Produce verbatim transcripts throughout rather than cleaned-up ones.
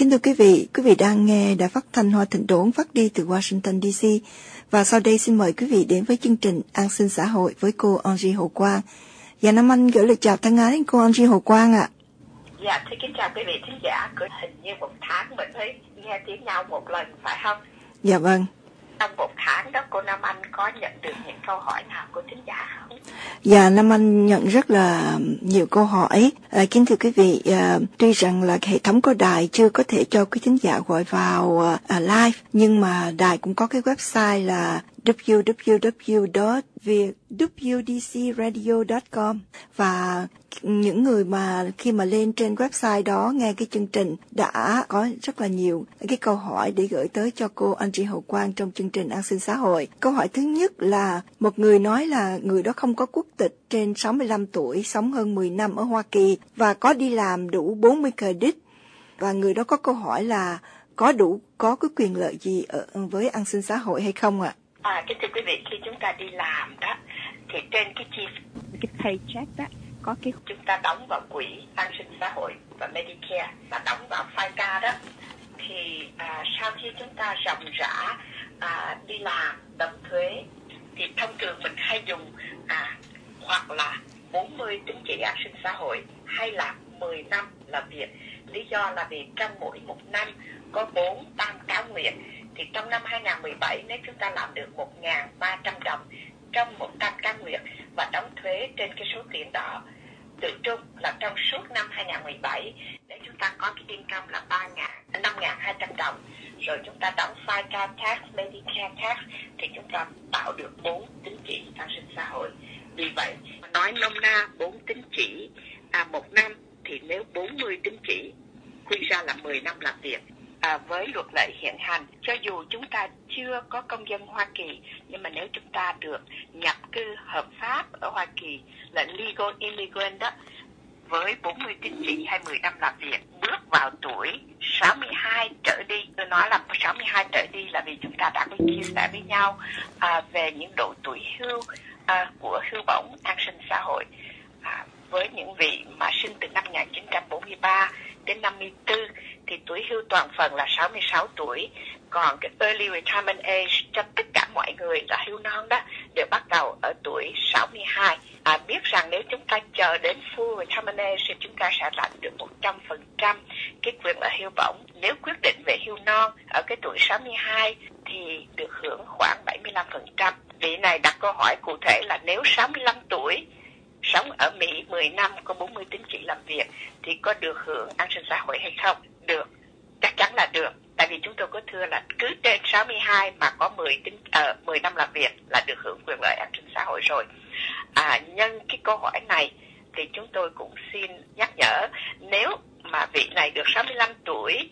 kính thưa quý vị, quý vị đang nghe Đài Phát thanh Hoa Thịnh Đốn phát đi từ Washington đê xê. Và sau đây xin mời quý vị đến với chương trình An sinh xã hội với cô Angie Hồ Quang. Và Nam Anh gửi lời chào thân ái đến cô Angie Hồ Quang ạ. Dạ, thưa kính chào quý vị thính giả. Cứ hình như một tháng mình mới nghe tiếng nhau một lần, phải không? Dạ vâng. Trong một tháng đó, cô Nam Anh có nhận được những câu hỏi nào của thính giả không? Dạ, Nam Anh nhận rất là nhiều câu hỏi. À, kính thưa quý vị, à, tuy rằng là hệ thống của đài chưa có thể cho quý thính giả gọi vào à, live, nhưng mà đài cũng có cái website là w w w chấm w d c radio chấm com, và những người mà khi mà lên trên website đó nghe cái chương trình đã có rất là nhiều cái câu hỏi để gửi tới cho cô Angie Hồ Quang trong chương trình An sinh xã hội. Câu hỏi thứ nhất là một người nói là người đó không có quốc tịch, trên sáu mươi lăm tuổi, sống hơn mười năm ở Hoa Kỳ và có đi làm đủ bốn mươi credit, và người đó có câu hỏi là có đủ có cái quyền lợi gì ở với an sinh xã hội hay không ạ? À, kính thưa quý vị, khi chúng ta đi làm đó thì trên cái chi cái paycheck đó có cái chúng ta đóng vào quỹ an sinh xã hội và Medicare và đóng vào FICA đó, thì à, sau khi chúng ta ròng rã à, đi làm đóng thuế thì thông thường mình hay dùng à, hoặc là bốn mươi tín chỉ an sinh xã hội hay là mười năm làm việc. Lý do là vì trong mỗi một năm có bốn tam cáo nguyện, thì trong năm hai không một bảy nếu chúng ta làm được một nghìn ba trăm đồng trong một tam cáo nguyện và đóng thuế trên cái số tiền đó, tự trung là trong suốt năm hai không một bảy để chúng ta có cái income là năm nghìn hai trăm đồng, rồi chúng ta đóng FICA tax, Medicare tax, thì chúng ta tạo được bốn tín chỉ an sinh xã hội. Vì vậy nói nôm na bốn tín chỉ à, một năm, thì nếu bốn mươi tín chỉ quy ra là mười năm làm việc. À, với luật lệ hiện hành, cho dù chúng ta chưa có công dân Hoa Kỳ, nhưng mà nếu chúng ta được nhập cư hợp pháp ở Hoa Kỳ là legal immigrant đó, với bốn mươi tín chỉ hay mười năm làm việc, bước vào tuổi sáu mươi hai trở đi, tôi nói là sáu mươi hai trở đi là vì chúng ta đã có chia sẻ với nhau à, về những độ tuổi hưu à, của hưu bổng an sinh xã hội. À, với những vị mà sinh từ năm một nghìn chín trăm bốn mươi ba đến năm mươi tư thì tuổi hưu toàn phần là sáu mươi sáu tuổi, còn cái early retirement age cho tất cả mọi người là hưu non đó đều bắt đầu ở tuổi sáu mươi hai. À, biết rằng nếu chúng ta chờ đến full retirement age thì chúng ta sẽ lãnh được một trăm phần trăm cái quyền lợi hưu bổng. Nếu quyết định về hưu non ở cái tuổi sáu mươi hai thì được hưởng khoảng bảy mươi lăm phần trăm. Vị này đặt câu hỏi cụ thể là nếu sáu mươi lăm tuổi, sống ở Mỹ mười năm, có bốn mươi tín chỉ làm việc thì có được hưởng an sinh xã hội hay không? Được, chắc chắn là được. Tại vì chúng tôi có thưa là cứ trên sáu mươi hai mà có mười, tín, uh, mười năm làm việc là được hưởng quyền lợi an sinh xã hội rồi. À, nhân cái câu hỏi này thì chúng tôi cũng xin nhắc nhở, nếu mà vị này được sáu mươi lăm tuổi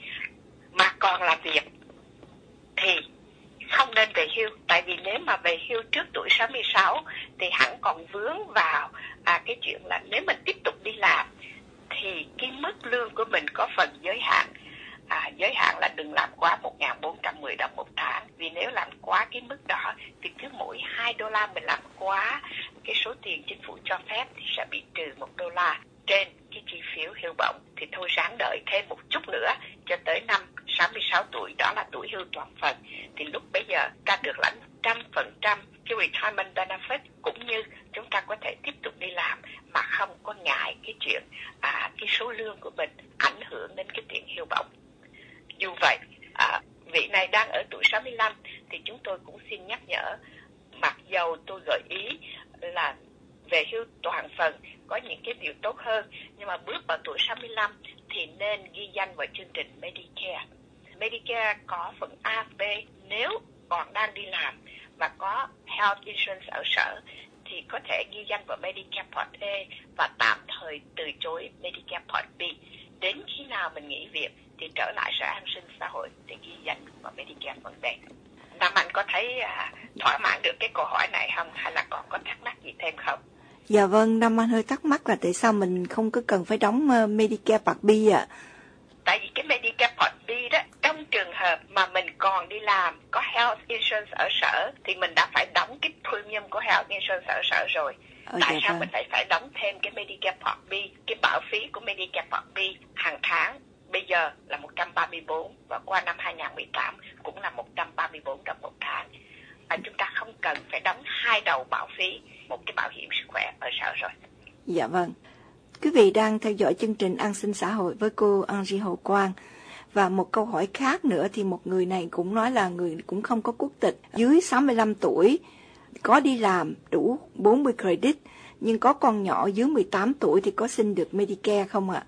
mà còn làm việc thì không nên về hưu. Tại vì nếu mà về hưu trước tuổi sáu mươi sáu thì hẳn còn vướng vào à, cái chuyện là nếu mình tiếp tục đi làm thì cái mức lương của mình có phần giới hạn. À, giới hạn là đừng làm quá một nghìn bốn trăm mười đồng một tháng. Vì nếu làm quá cái mức đó thì cứ mỗi hai đô la mình làm quá cái số tiền chính phủ cho phép thì sẽ bị trừ một đô la trên cái chi phiếu hưu bổng. Thì thôi ráng đợi thêm một chút nữa cho tới năm sáu mươi sáu tuổi, đó là tuổi hưu toàn phần, thì lúc bấy giờ ta được lãnh một trăm phần trăm cái retirement benefit, cũng như chúng ta có thể tiếp tục đi làm mà không có ngại cái chuyện à, cái số lương của mình ảnh hưởng đến cái tiền hưu bổng. Dù vậy, à, vị này đang ở tuổi sáu mươi lăm thì chúng tôi cũng xin nhắc nhở, mặc dầu tôi gợi ý là về hưu toàn phần có những cái điều tốt hơn, nhưng mà bước vào tuổi sáu mươi lăm thì nên ghi danh vào chương trình Medicare. Medicare có phần A, B, nếu còn đang đi làm và có health insurance ở sở thì có thể ghi danh vào Medicare Part A và tạm thời từ chối Medicare Part B. Đến khi nào mình nghỉ việc thì trở lại sở an sinh xã hội để ghi danh vào Medicare Part B. Nam Anh có thấy à, thỏa mãn được cái câu hỏi này không, hay là còn có thắc mắc gì thêm không? Dạ vâng, Nam Anh hơi thắc mắc là tại sao mình không có cần phải đóng uh, Medicare Part B ạ? À? Tại vì cái Medicare Part B đó, trong trường hợp mà mình còn đi làm, có health insurance ở sở thì mình đã phải đóng cái premium của health insurance ở sở rồi. Ờ, Tại dạ sao vâng. mình lại phải đóng thêm cái Medicare Part B, cái bảo phí của Medicare Part B hàng tháng bây giờ là một trăm ba mươi bốn và qua năm hai không một tám cũng là một trăm ba mươi bốn đồng một tháng. À, chúng ta không cần phải đóng hai đầu bảo phí một cái bảo hiểm sức khỏe ở sở rồi. Dạ vâng. Quý vị đang theo dõi chương trình An sinh xã hội với cô Angie Hồ Quang. Và một câu hỏi khác nữa thì một người này cũng nói là người cũng không có quốc tịch, dưới sáu mươi lăm tuổi, có đi làm đủ bốn mươi credit, nhưng có con nhỏ dưới mười tám tuổi thì có xin được Medicare không ạ?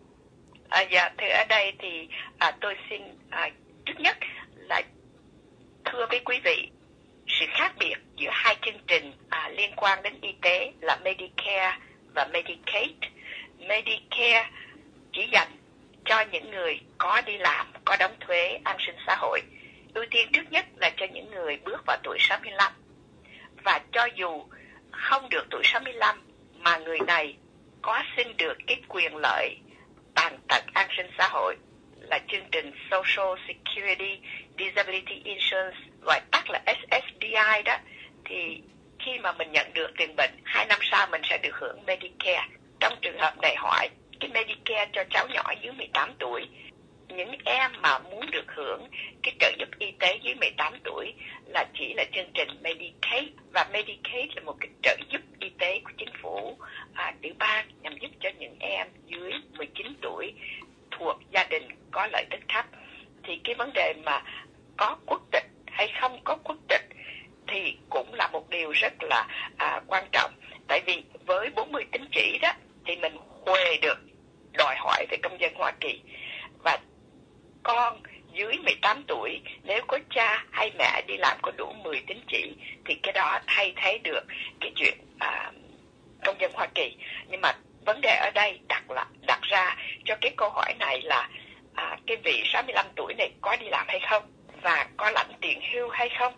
À, dạ, thì ở đây thì à, tôi xin à, trước nhất là thưa với quý vị, sự khác biệt giữa hai chương trình à, liên quan đến y tế là Medicare và Medicaid. Medicare chỉ dành cho những người có đi làm, có đóng thuế an sinh xã hội. Ưu tiên trước nhất là cho những người bước vào tuổi sáu mươi lăm. Và cho dù không được tuổi sáu mươi lăm mà người này có xin được cái quyền lợi tàn tật an sinh xã hội là chương trình Social Security Disability Insurance, gọi tắt là ét ét đê i đó, thì khi mà mình nhận được tiền bệnh, hai năm sau mình sẽ được hưởng Medicare. Trong trường hợp này hỏi cái Medicare cho cháu nhỏ dưới mười tám tuổi, những em mà muốn được hưởng cái trợ giúp y tế dưới mười tám tuổi là chỉ là chương trình Medicaid, và Medicaid là một cái trợ giúp y tế của chính phủ à, tiểu bang nhằm giúp cho những em dưới mười chín tuổi thuộc gia đình có lợi tức thấp. Thì cái vấn đề mà có quốc tịch hay không có quốc tịch thì cũng là một điều rất là à, quan trọng. Tại vì với bốn mươi tín chỉ đó thì mình huề được đòi hỏi về công dân Hoa Kỳ. Và con dưới mười tám tuổi nếu có cha hay mẹ đi làm có đủ mười tín chỉ thì cái đó thay thế được cái chuyện à, công dân Hoa Kỳ. Nhưng mà vấn đề ở đây đặt là đặt ra cho cái câu hỏi này là à, cái vị sáu mươi lăm tuổi này có đi làm hay không và có lãnh tiền hưu hay không.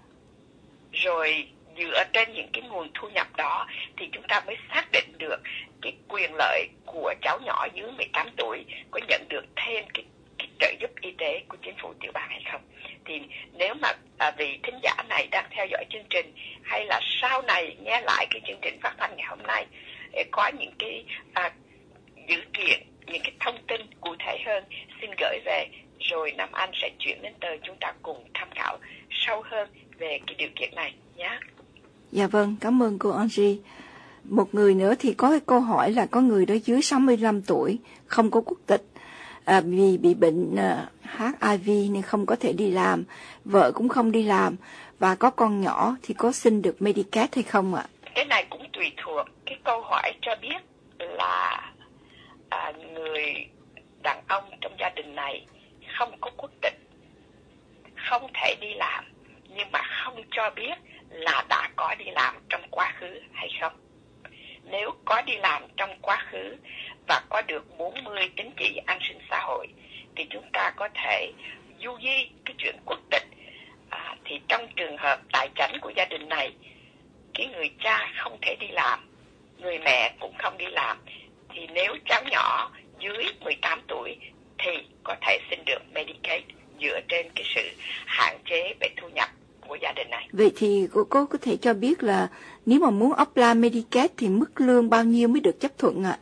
Rồi dựa trên những cái nguồn thu nhập đó thì chúng ta mới xác định được cái quyền lợi của cháu nhỏ dưới mười tám tuổi có nhận được thêm cái, cái trợ giúp y tế của chính phủ tiểu bang hay không. Thì nếu mà à, vị thính giả này đang theo dõi chương trình hay là sau này nghe lại cái chương trình phát thanh ngày hôm nay có những cái à, dữ kiện, những cái thông tin cụ thể hơn xin gửi về, rồi Nam Anh sẽ chuyển đến tờ chúng ta cùng tham khảo sâu hơn về cái điều kiện này nhé. Dạ vâng, cảm ơn cô Angie. Một người nữa thì có cái câu hỏi là có người đó dưới sáu mươi lăm tuổi, không có quốc tịch, à, vì bị bệnh à, hát i vê nên không có thể đi làm, vợ cũng không đi làm và có con nhỏ thì có xin được Medicaid hay không ạ? Cái này cũng tùy thuộc. Cái câu hỏi cho biết là à, người đàn ông trong gia đình này không có quốc tịch, không thể đi làm, nhưng mà không cho biết là đã có đi làm trong quá khứ hay không. Nếu có đi làm trong quá khứ và có được bốn mươi tín chỉ an sinh xã hội thì chúng ta có thể du di cái chuyện quốc tịch. À, thì trong trường hợp tài chánh của gia đình này, cái người cha không thể đi làm, người mẹ cũng không đi làm, thì nếu cháu nhỏ dưới mười tám tuổi thì có thể xin được Medicaid dựa trên cái sự hạn chế về thu nhập của gia đình này. Vậy thì cô, cô có thể cho biết là nếu mà muốn apply Medicaid thì mức lương bao nhiêu mới được chấp thuận ạ?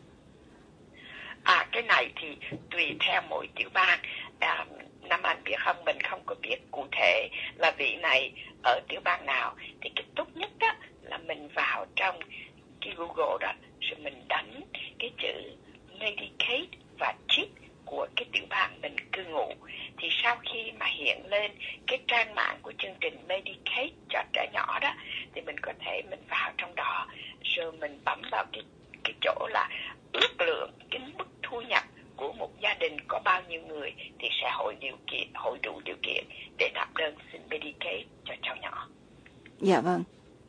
À, cái này thì tùy theo mỗi tiểu bang. À, Nam Anh biết không, mình không có biết cụ thể là vị này ở tiểu bang nào. Thì cái tốt nhất á, là mình vào trong cái Google đó, rồi mình đánh cái chữ Medicaid và chip của cái tiểu bang mình cư ngụ. Thì sau khi mà hiện lên cái trang mạng của chương trình Medicaid cho trẻ nhỏ đó, thì mình có thể mình vào trong đó, rồi mình bấm vào cái, cái chỗ là ước lượng cái mức thu nhập của một gia đình có bao nhiêu người thì sẽ hội điều kiện, hội đủ điều kiện để nộp đơn xin Medicaid cho cháu nhỏ. Dạ vâng.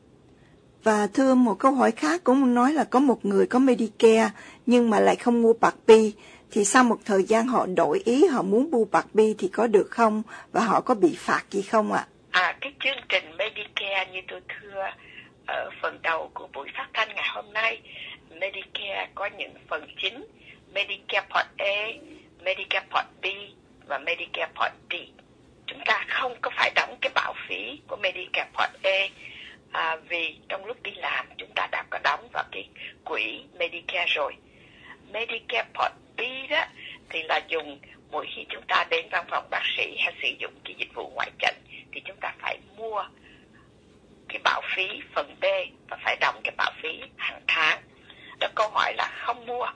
Và thưa một câu hỏi khác cũng nói là có một người có Medicare nhưng mà lại không mua Part B, thì sau một thời gian họ đổi ý, họ muốn mua Part B thì có được không và họ có bị phạt gì không ạ? À, cái chương trình Medicare như tôi thưa ở phần đầu của buổi phát thanh ngày hôm nay, Medicare có những phần chính: Medicare Part A, Medicare Part B và Medicare Part D. Chúng ta không có phải đóng cái bảo phí của Medicare Part A, à, vì trong lúc đi làm chúng ta đã có đóng vào cái quỹ Medicare rồi. Medicare Part B đó thì là dùng mỗi khi chúng ta đến văn phòng bác sĩ hay sử dụng cái dịch vụ ngoại診thì chúng ta phải mua cái bảo phí phần B và phải đóng cái bảo phí hàng tháng. Đó, câu hỏi là không mua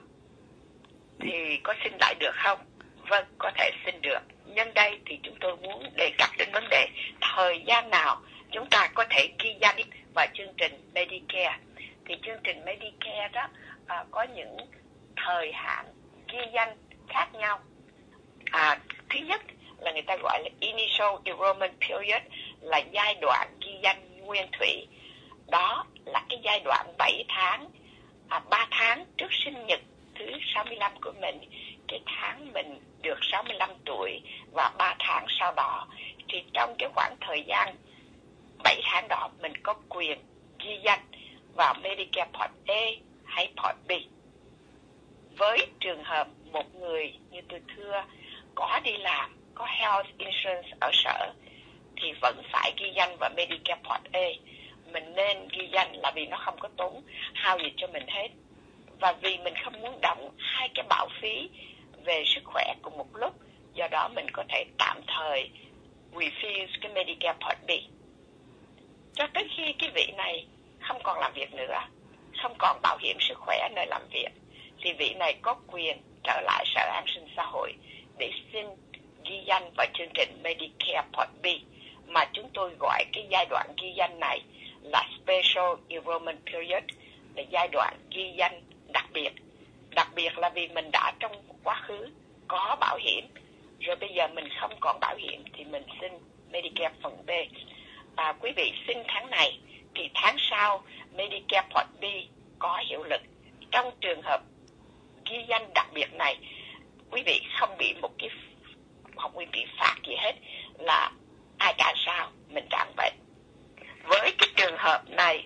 thì có xin lại được không? Vâng, có thể xin được. Nhân đây thì chúng tôi muốn đề cập đến vấn đề thời gian nào chúng ta có thể ghi danh vào chương trình Medicare. Thì chương trình Medicare đó à, có những thời hạn ghi danh khác nhau. À, thứ nhất là người ta gọi là Initial Enrollment Period, là giai đoạn ghi danh nguyên thủy. Đó là cái giai đoạn bảy tháng, à, ba tháng trước sinh nhật thứ sáu mươi lăm của mình, cái tháng mình được sáu mươi lăm tuổi và ba tháng sau đó. Thì trong cái khoảng thời gian bảy tháng đó mình có quyền ghi danh vào Medicare Part A hay Part B. Với trường hợp một người như tôi thưa có đi làm, có health insurance ở sở thì vẫn phải ghi danh vào Medicare Part A. Mình nên ghi danh là vì nó không có tốn hao gì cho mình hết. Và vì mình không muốn đóng hai cái bảo phí về sức khỏe cùng một lúc, do đó mình có thể tạm thời refuse cái Medicare Part B. Cho tới khi cái vị này không còn làm việc nữa, không còn bảo hiểm sức khỏe nơi làm việc, thì vị này có quyền trở lại Sở An sinh Xã hội để xin ghi danh vào chương trình Medicare Part B, mà chúng tôi gọi cái giai đoạn ghi danh này là Special Enrollment Period, là giai đoạn ghi danh đặc biệt. Đặc biệt là vì mình đã trong quá khứ có bảo hiểm, rồi bây giờ mình không còn bảo hiểm thì mình xin Medicare phần B. À, quý vị xin tháng này thì tháng sau Medicare Part B có hiệu lực. Trong trường hợp ghi danh đặc biệt này, quý vị không bị một cái không bị phạt gì hết, là ai trả sao mình trả vậy. Với cái trường hợp này,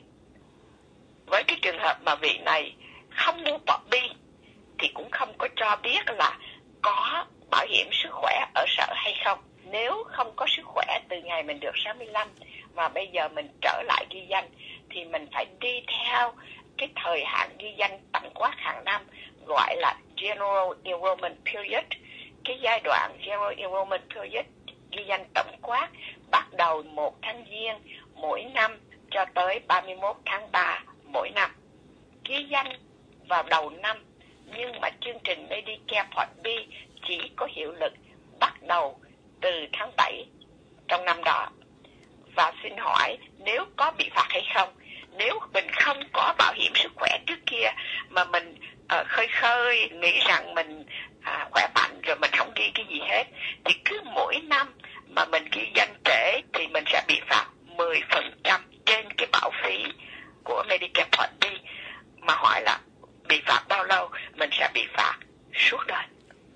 với cái trường hợp mà vị này không mua Part B thì cũng không có cho biết là có bảo hiểm sức khỏe ở sở hay không. Nếu không có sức khỏe từ ngày mình được sáu mươi lăm mà bây giờ mình trở lại ghi danh thì mình phải đi theo cái thời hạn ghi danh tổng quát hàng năm, gọi là General Enrollment Period. Cái giai đoạn General Enrollment Period ghi danh tổng quát bắt đầu một tháng Giêng mỗi năm cho tới ba mươi mốt tháng ba mỗi năm. Ghi danh vào đầu năm, nhưng mà chương trình Medicare Part B chỉ có hiệu lực bắt đầu từ tháng bảy trong năm đó. Và xin hỏi, nếu có bị phạt hay không? Nếu mình không có bảo hiểm sức khỏe trước kia mà mình uh, khơi khơi nghĩ rằng mình uh, khỏe mạnh rồi mình không ghi cái gì hết, thì cứ mỗi năm mà mình ghi danh trễ thì mình sẽ bị phạt mười phần trăm trên cái bảo phí của Medicare Part B. Mà hỏi là bị phạt bao lâu? Mình sẽ bị phạt suốt đời.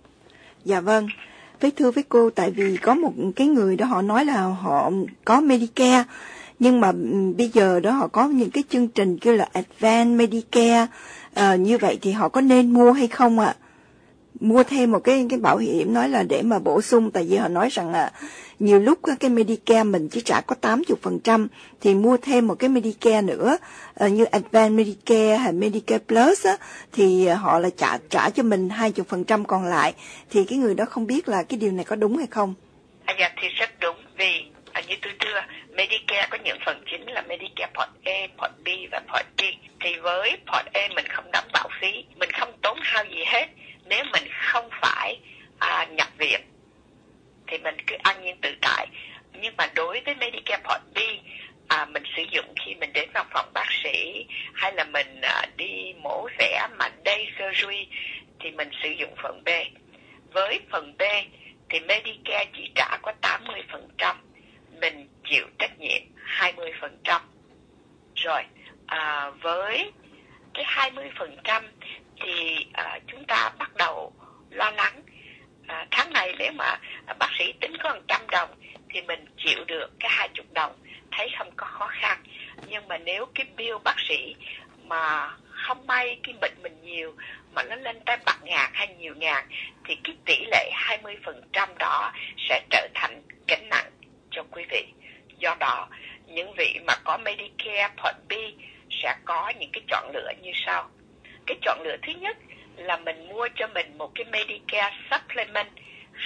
Dạ vâng. Với thưa với cô, tại vì có một cái người đó họ nói là họ có Medicare, nhưng mà bây giờ đó họ có những cái chương trình kêu là Advanced Medicare, à, như vậy thì họ có nên mua hay không ạ? À? Mua thêm một cái cái bảo hiểm, nói là để mà bổ sung, tại vì họ nói rằng là nhiều lúc cái Medicare mình chỉ trả có tám mươi phần trăm, thì mua thêm một cái Medicare nữa, à, như Advanced Medicare hay Medicare Plus á, thì họ là trả trả cho mình hai mươi phần trăm còn lại. Thì cái người đó không biết là cái điều này có đúng hay không? À, dạ thì rất đúng, vì à, như tôi thưa, Medicare có những phần chính là Medicare Part A, Part B và Part D. Thì với Part A mình không đóng bảo phí, mình không tốn hao gì hết. Nếu mình không phải à, nhập viện thì mình cứ an nhiên tự tại. Nhưng mà đối với Medicare Part B, à, mình sử dụng khi mình đến văn phòng bác sĩ hay là mình à, đi mổ xẻ mà day surgery thì mình sử dụng phần B. Với phần B thì Medicare chỉ trả có tám mươi phần trăm, mình chịu trách nhiệm hai mươi phần trăm. Rồi à, với cái hai mươi phần trăm thì à, chúng ta bắt đầu lo lắng. À, tháng này nếu mà à, bác sĩ tính có một trăm đồng thì mình chịu được cái hai mươi đồng, thấy không có khó khăn. Nhưng mà nếu cái bill bác sĩ mà không may cái bệnh mình nhiều mà nó lên tới bạc ngàn hay nhiều ngàn thì cái tỷ lệ hai mươi phần trăm đó sẽ trở thành gánh nặng cho quý vị. Do đó, những vị mà có Medicare Part B sẽ có những cái chọn lựa như sau. Cái chọn lựa thứ nhất là mình mua cho mình một cái Medicare Supplement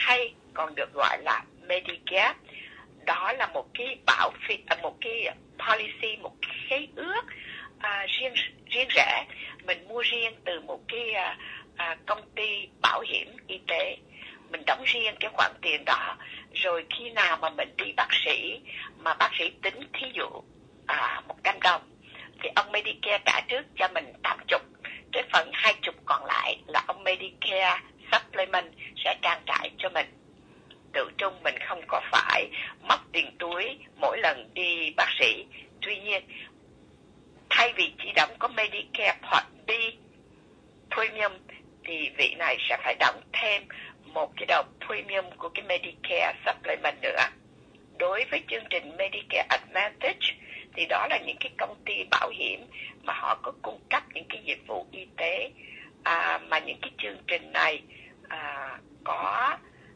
hay còn được gọi là Medigap. Đó là một cái bảo phí, một cái policy, một cái khế ước à, riêng riêng rẽ. Mình mua riêng từ một cái à, à, công ty bảo hiểm y tế. Mình đóng riêng cái khoản tiền đó. Rồi khi nào mà mình đi bác sĩ, mà bác sĩ tính thí dụ à, một trăm đồng, thì ông Medicare trả trước cho mình tám mươi. Cái phần hai mươi còn lại là ông Medicare Supplement sẽ trang trải cho mình. Tự trung mình không có phải mất tiền túi mỗi lần đi bác sĩ. Tuy nhiên, thay vì chỉ đóng có Medicare Part B Premium, thì vị này sẽ phải đóng thêm một cái đầu Premium của cái Medicare Supplement nữa. Đối với chương trình Medicare Advantage, thì đó là những cái công ty bảo hiểm mà họ có cung cấp những cái dịch vụ y tế, à, mà những cái chương trình này à, có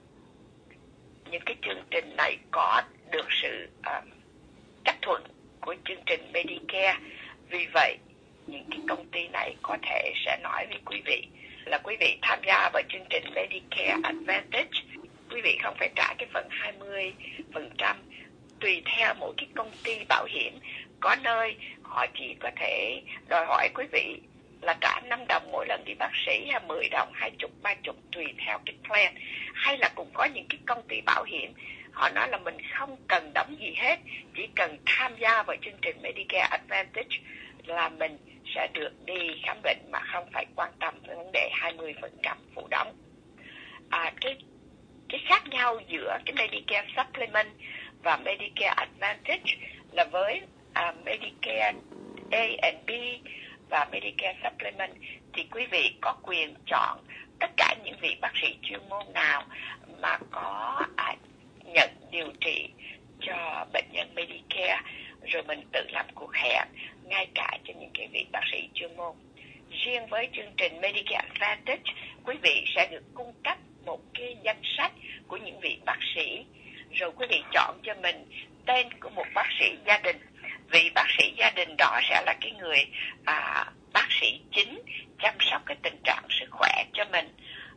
những cái chương trình này có được sự à, chấp thuận của chương trình Medicare. Vì vậy, những cái công ty này có thể sẽ nói với quý vị là quý vị tham gia vào chương trình Medicare Advantage, quý vị không phải trả cái phần hai mươi phần trăm tùy theo mỗi cái công ty bảo hiểm. Có nơi họ chỉ có thể đòi hỏi quý vị là trả năm đồng mỗi lần đi bác sĩ, hay mười đồng, hai mươi, ba mươi tùy theo cái plan. Hay là cũng có những cái công ty bảo hiểm họ nói là mình không cần đóng gì hết, chỉ cần tham gia vào chương trình Medicare Advantage là mình sẽ được đi khám bệnh mà không phải quan tâm tới vấn đề hai mươi phần trăm phụ đóng. À, cái, cái khác nhau giữa cái Medicare Supplement và Medicare Advantage là với à, Medicare A and B và Medicare Supplement thì quý vị có quyền chọn tất cả những vị bác sĩ chuyên môn nào mà có à, nhận điều trị cho bệnh nhân Medicare, rồi mình tự làm cuộc hẹn ngay cả cho những cái vị bác sĩ chuyên môn. Riêng với chương trình Medicare Advantage, quý vị sẽ được cung cấp một cái danh sách của những vị bác sĩ, rồi quý vị chọn cho mình tên của một bác sĩ gia đình. Vị bác sĩ gia đình đó sẽ là cái người à, bác sĩ chính chăm sóc cái tình trạng sức khỏe cho mình.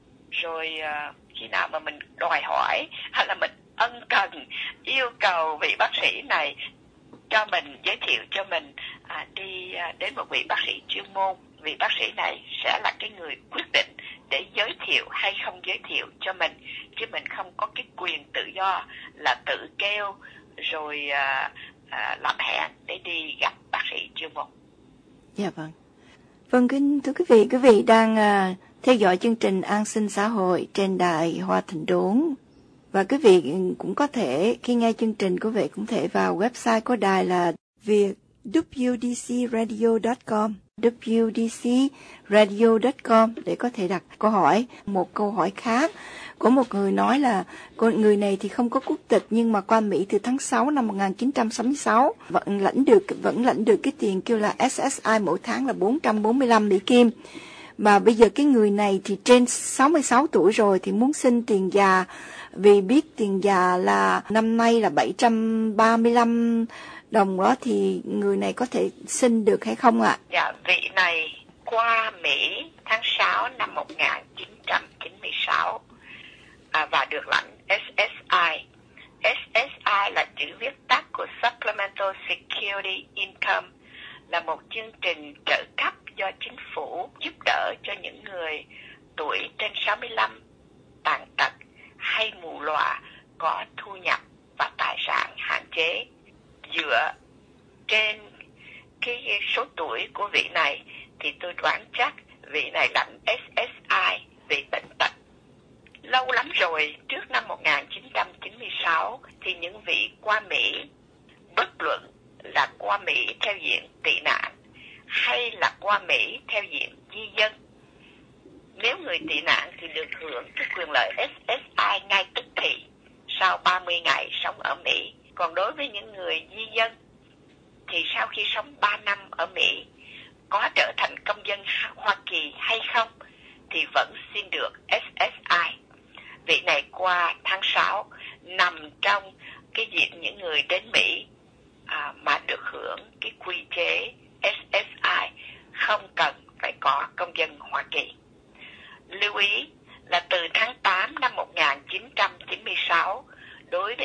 Rồi à, khi nào mà mình đòi hỏi hay là mình ân cần yêu cầu vị bác sĩ này cho mình, giới thiệu cho mình à, đi à, đến một vị bác sĩ chuyên môn, vị bác sĩ này sẽ là cái người quyết định để giới thiệu hay không giới thiệu cho mình, chứ mình không có cái quyền tự do là tự kêu rồi à, à, làm hẹn để đi gặp bác sĩ chuyên môn. Dạ vâng. Vâng, kính thưa quý vị, quý vị đang à, theo dõi chương trình An sinh xã hội trên đài Hoa Thịnh Đốn. Và quý vị cũng có thể, khi nghe chương trình, quý vị cũng thể vào website của đài là việc w d c radio chấm com, w d c radio chấm com để có thể đặt câu hỏi. Một câu hỏi khác của một người nói là người này thì không có quốc tịch nhưng mà qua Mỹ từ tháng sáu năm một nghìn chín trăm sáu mươi sáu vẫn lãnh được vẫn lãnh được cái tiền kêu là S S I mỗi tháng là bốn trăm bốn mươi lăm Mỹ Kim. Mà bây giờ cái người này thì trên sáu mươi sáu tuổi rồi thì muốn xin tiền già, vì biết tiền già là năm nay là bảy trăm ba mươi lăm đồng đó, thì người này có thể xin được hay không ạ? Dạ, vị này qua Mỹ tháng sáu năm một nghìn chín trăm chín mươi sáu à, và được lãnh S S I. S S I là chữ viết tắt của Supplemental Security Income, là một chương trình trợ cấp do chính phủ giúp đỡ cho những người tuổi trên sáu mươi lăm, tàn tật hay mù lòa, có thu nhập và tài sản hạn chế. Dựa trên cái số tuổi của vị này thì tôi đoán chắc vị này lãnh S S I vì bệnh tật. Lâu lắm rồi, trước năm một nghìn chín trăm chín mươi sáu thì những vị qua Mỹ, bất luận là qua Mỹ theo diện tị nạn hay là qua Mỹ theo diện di dân, nếu người tị nạn thì được hưởng cái quyền lợi S S I ngay tức thì sau ba mươi ngày sống ở Mỹ. Còn đối với những người di dân thì sau khi sống ba năm ở Mỹ, có trở thành công dân Hoa Kỳ hay không thì vẫn xin được S S I. Vị này qua tháng sáu nằm trong cái diện những người đến Mỹ à, mà được hưởng cái quy chế S S I, không cần phải có công dân Hoa Kỳ. Lưu ý là từ tháng tám năm một nghìn chín trăm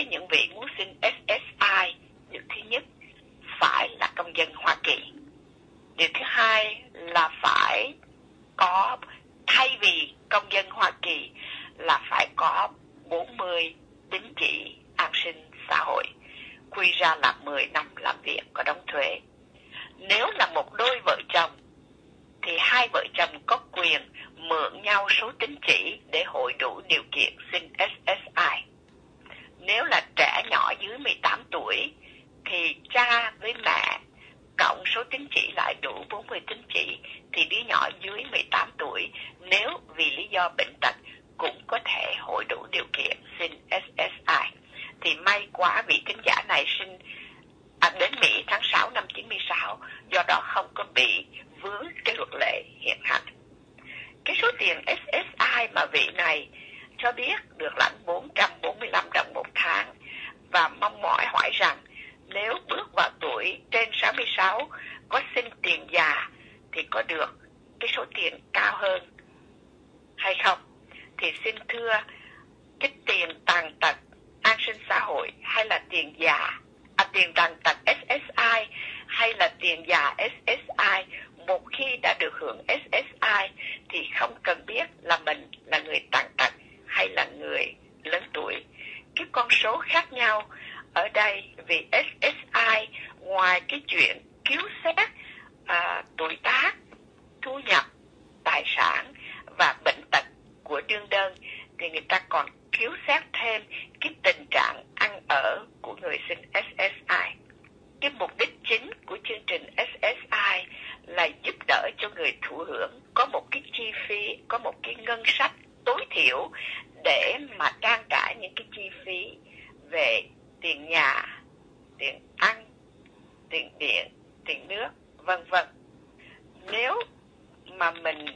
với những vị muốn xin ét ét i, điều thứ nhất phải là công dân Hoa Kỳ. Điều thứ hai là phải có, thay vì công dân Hoa Kỳ là phải có bốn mươi tín chỉ an sinh xã hội, quy ra là mười năm làm việc có đóng thuế. Nếu là một đôi vợ chồng thì hai vợ chồng có quyền mượn nhau số tín chỉ để hội đủ điều kiện xin ét ét i. Nếu là trẻ nhỏ dưới mười tám tuổi thì cha với mẹ cộng số tín chỉ lại đủ bốn mươi tín chỉ thì đứa nhỏ dưới mười tám tuổi nếu vì lý do bệnh tật cũng có thể hội đủ điều kiện xin ét ét i. Thì may quá vị thính giả này sinh à, đến Mỹ tháng sáu năm chín mươi sáu, do đó không có bị vướng cái luật lệ hiện hành. Cái số tiền ét ét i mà vị này cho biết được lãnh bốn trăm bốn mươi lăm đồng một tháng, và mong mỏi hỏi rằng nếu bước vào tuổi trên sáu mươi sáu có xin tiền già thì có được cái số tiền cao hơn hay không. Thì xin thưa, cái tiền tàn tật an sinh xã hội hay là tiền già, à, tiền tàn tật ét ét i hay là tiền già ét ét i, một khi đã được hưởng ét ét i thì không cần biết là mình là người tàn tật hay là người lớn tuổi. Cái con số khác nhau ở đây vì ét ét i ngoài cái chuyện cứu xét à, tuổi tác, thu nhập, tài sản và bệnh tật của đương đơn thì người ta còn cứu xét thêm cái tình trạng ăn ở của người xin ét ét i. Cái mục đích chính của chương trình ét ét i là giúp đỡ cho người thụ hưởng có một cái chi phí, có một cái ngân sách tối thiểu để mà trang trải những cái chi phí về tiền nhà, tiền ăn, tiền điện, tiền nước, vân vân. Nếu mà mình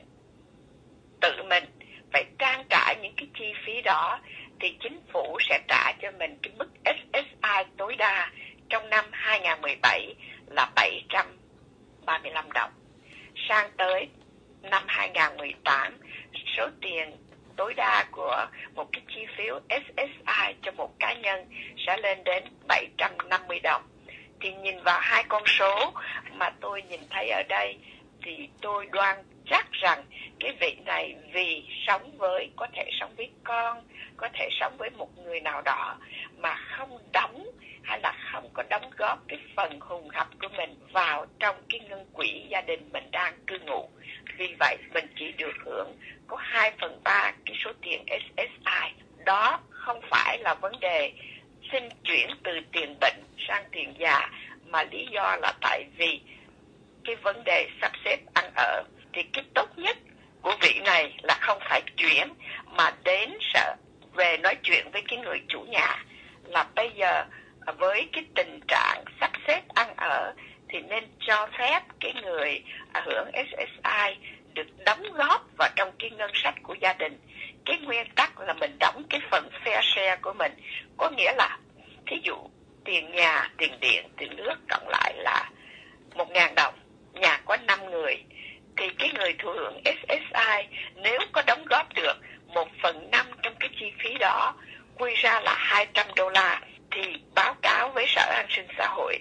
tự mình phải trang trải những cái chi phí đó thì chính phủ sẽ trả cho mình cái mức ét ét i tối đa trong năm hai không một bảy là bảy trăm ba mươi lăm đồng. Sang tới năm hai không một tám, số tiền tối đa của một cái chi phiếu ét ét i cho một cá nhân sẽ lên đến bảy trăm năm mươi đồng. Thì nhìn vào hai con số mà tôi nhìn thấy ở đây thì tôi đoan chắc rằng cái vị này vì sống với, có thể sống với con, có thể sống với một người nào đó mà không đóng hay là không có đóng góp cái phần hùng hập của mình vào trong cái ngân quỹ gia đình mình đang cư ngụ. Vì vậy mình chỉ được hưởng có hai phần ba cái số tiền ét ét i. Đó không phải là vấn đề xin chuyển từ tiền bệnh sang tiền già, mà lý do là tại vì cái vấn đề sắp xếp ăn ở. Thì cái tốt nhất của vị này là không phải chuyển mà đến sở về nói chuyện với cái người chủ nhà là bây giờ với cái tình trạng sắp xếp ăn ở thì nên cho phép cái người hưởng ét ét i được đóng góp vào trong cái ngân sách của gia đình. Cái nguyên tắc là mình đóng cái phần fair share của mình, có nghĩa là thí dụ tiền nhà, tiền điện, tiền nước cộng lại là một ngàn đồng, nhà có năm người thì cái người thụ hưởng ét ét i nếu có đóng góp được một phần năm trong cái chi phí đó, quy ra là hai trăm đô la, thì báo cáo với Sở An sinh xã hội.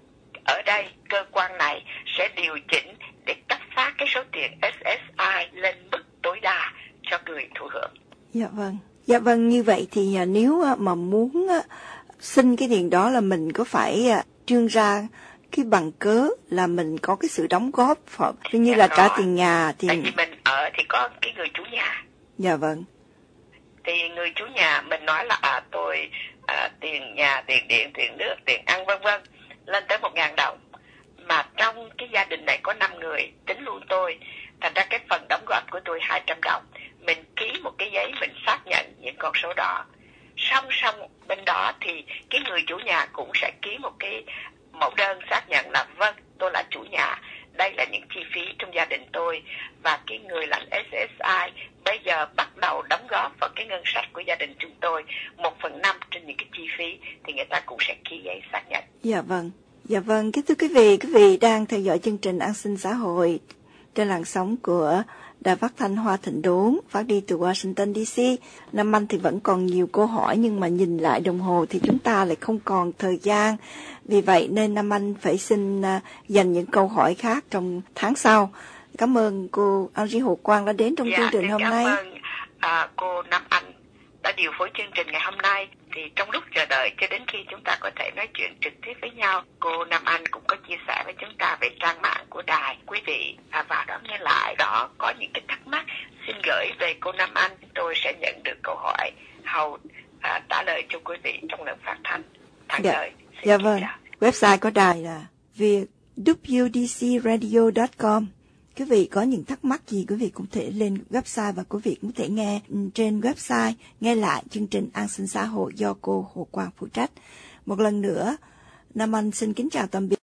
Ở đây cơ quan này sẽ điều chỉnh để cấp phát cái số tiền ét ét i lên mức tối đa cho người thụ hưởng. Dạ vâng. Dạ vâng, như vậy thì nếu mà muốn xin cái tiền đó là mình có phải trương ra cái bằng cớ là mình có cái sự đóng góp, như dạ là trả tiền nhà thì... Tại vì mình ở thì có cái người chủ nhà. Dạ vâng. Thì người chủ nhà mình nói là à tôi à, tiền nhà, tiền điện, tiền nước, tiền ăn vân vân lên tới một ngàn đồng. Mà trong cái gia đình này có năm người, tính luôn tôi, thành ra cái phần đóng góp của tôi hai trăm đồng. Mình ký một cái giấy mình xác nhận những con số đó. Song song bên đó thì cái người chủ nhà cũng sẽ ký một cái mẫu đơn xác nhận là vâng, tôi là chủ nhà, đây là những chi phí trong gia đình tôi, và cái người lãnh ét ét i bây giờ bắt đầu đóng góp vào cái ngân sách của gia đình chúng tôi một phần năm trên những cái chi phí, thì người ta cũng sẽ ký giấy xác nhận. Dạ vâng. Dạ vâng, kính thưa quý vị, quý vị đang theo dõi chương trình An sinh xã hội trên làn sóng của Đài Phát thanh Hoa Thịnh Đốn phát đi từ Washington đê xê. Nam Anh thì vẫn còn nhiều câu hỏi, nhưng mà nhìn lại đồng hồ thì chúng ta lại không còn thời gian. Vì vậy nên Nam Anh phải xin uh, dành những câu hỏi khác trong tháng sau. Cảm ơn cô Audrey Hồ Quang đã đến trong dạ, chương trình hôm cảm nay. Cảm ơn uh, cô Nam Anh đã điều phối chương trình ngày hôm nay. Thì trong lúc chờ đợi cho đến khi chúng ta có thể nói chuyện trực tiếp với nhau, cô Nam Anh cũng có chia sẻ với chúng ta về trang mạng của đài. Quý vị à, vào đó nghe lại, đó có những cái thắc mắc xin gửi về cô Nam Anh, tôi sẽ nhận được câu hỏi hầu à, trả lời cho quý vị trong lần phát thanh tháng dạ. tới. Dạ vâng. Chào. Website của đài là việt w d c radio dot com. Quý vị có những thắc mắc gì, quý vị cũng thể lên website và quý vị cũng thể nghe trên website, nghe lại chương trình An sinh xã hội do cô Hồ Quang phụ trách. Một lần nữa, Nam Anh xin kính chào tạm biệt.